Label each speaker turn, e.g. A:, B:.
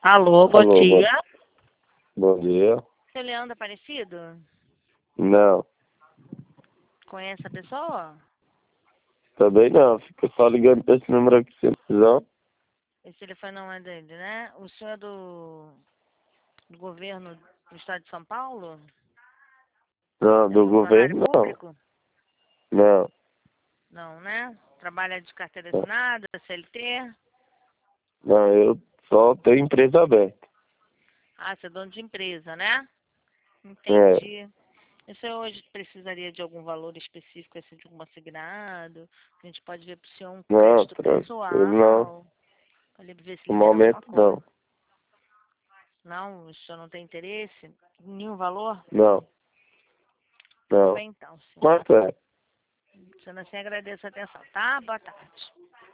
A: Alô, bom
B: Alô,
A: dia.
B: bom dia.
A: Seu Leandro Aparecido?
B: Não,
A: Conhece a pessoa?
B: também não. Fica só ligando pra esse número aqui sem precisão.
A: Esse telefone não é dele, né? O senhor é do governo do estado de São Paulo?
B: Não,
A: É
B: do
A: funcionário
B: governo não.
A: público?
B: Não,
A: Não, né? Trabalha de carteira assinada, CLT?
B: não, eu só tenho empresa aberta.
A: Ah, você é dono de empresa, né?
B: É,
A: Entendi. E o senhor hoje precisaria de algum valor específico, assim, de algum assignado? A gente pode ver para o senhor um
B: não,
A: crédito
B: tranquilo, não.
A: pessoal, para ele ver se
B: No
A: libera
B: momento
A: alguma coisa.
B: não.
A: Não, o senhor não tem interesse? Nenhum valor?
B: Não,
A: Tudo
B: não.
A: bem então, senhor.
B: Quanto é?
A: Sendo assim, agradeço a atenção, tá? Boa tarde.